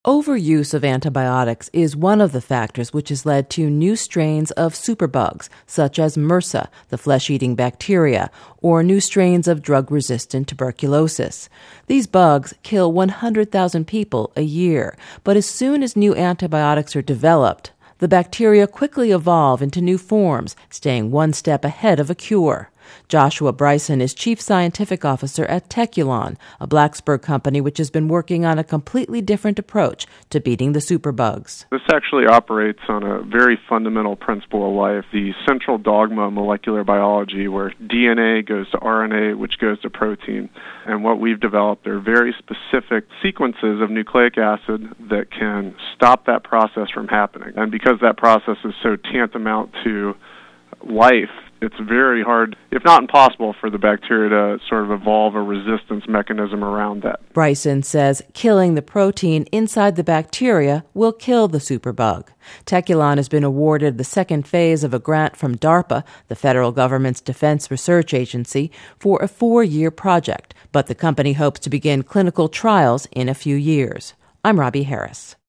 Overuse of antibiotics is one of the factors which has led to new strains of superbugs, such as MRSA, the flesh-eating bacteria, or new strains of drug-resistant tuberculosis. These bugs kill 100,000 people a year, but as soon as new antibiotics are developed, the bacteria quickly evolve into new forms, staying one step ahead of a cure. Joshua Bryson is Chief Scientific Officer at Teculon, a Blacksburg company which has been working on a completely different approach to beating the superbugs. This actually operates on a very fundamental principle of life, the central dogma of molecular biology, where DNA goes to RNA, which goes to protein. And what we've developed are very specific sequences of nucleic acid that can stop that process from happening. And because that process is so tantamount to life, it's very hard, if not impossible, for the bacteria to sort of evolve a resistance mechanism around that. Bryson says killing the protein inside the bacteria will kill the superbug. Teculon has been awarded the second phase of a grant from DARPA, the federal government's defense research agency, for a 4-year project, but the company hopes to begin clinical trials in a few years. I'm Robbie Harris.